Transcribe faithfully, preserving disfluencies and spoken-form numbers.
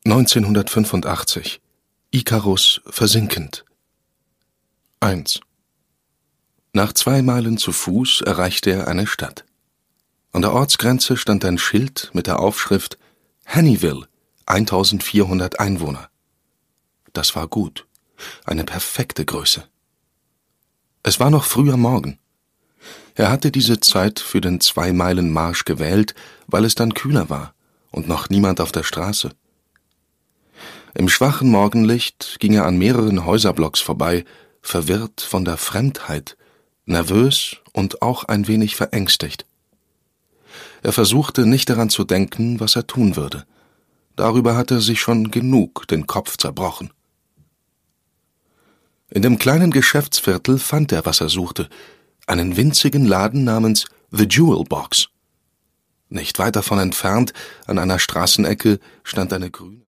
neunzehnhundertfünfundachtzig. Ikarus versinkend. eins. Nach zwei Meilen zu Fuß erreichte er eine Stadt. An der Ortsgrenze stand ein Schild mit der Aufschrift Hannibal, eintausendvierhundert Einwohner. Das war gut, eine perfekte Größe. Es war noch früher Morgen. Er hatte diese Zeit für den Zwei-Meilen-Marsch gewählt, weil es dann kühler war und noch niemand auf der Straße. Im schwachen Morgenlicht ging er an mehreren Häuserblocks vorbei, verwirrt von der Fremdheit, nervös und auch ein wenig verängstigt. Er versuchte nicht daran zu denken, was er tun würde. Darüber hatte er sich schon genug den Kopf zerbrochen. In dem kleinen Geschäftsviertel fand er, was er suchte, einen winzigen Laden namens The Jewel Box. Nicht weit davon entfernt, an einer Straßenecke, stand eine grüne